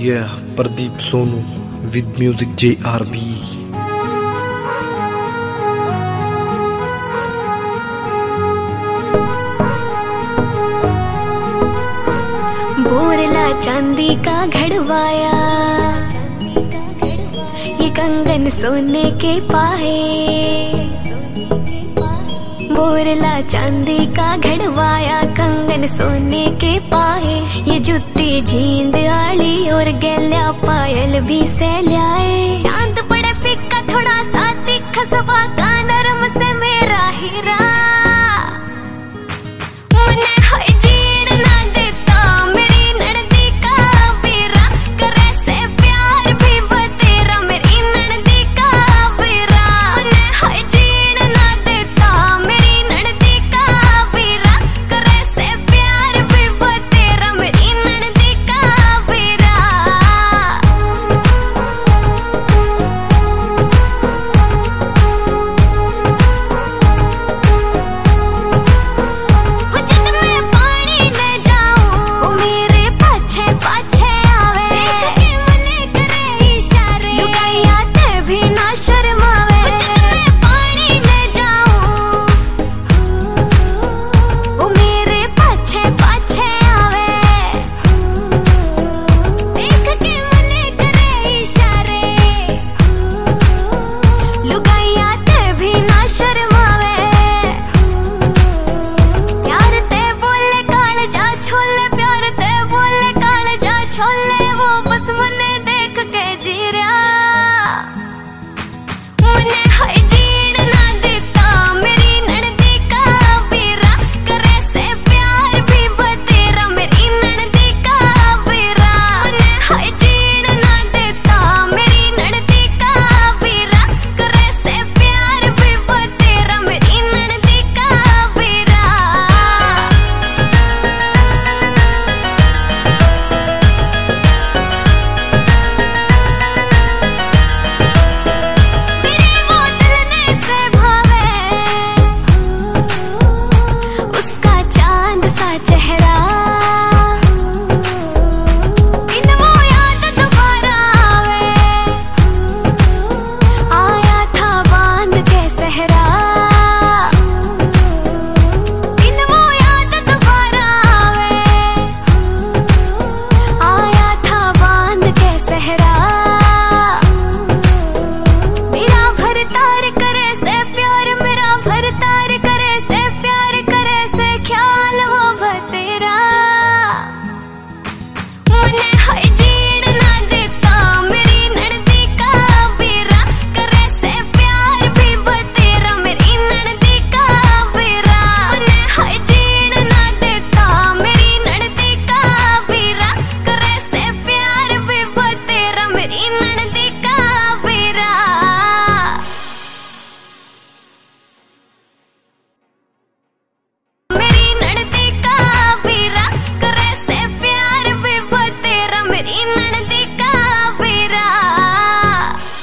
Yeah, Pradeep Sonu with music JRB. Borla चांदी का घड़वाया, ये कंगन सोने के पाए। बोरला चांदी का घड़वाया, कंगन सोने के पाए। ये जुत्ती जींद आली और गैल्या पायल भी सैल्याए। चांद पड़े फिक्का थोड़ा सा तिखा सवा का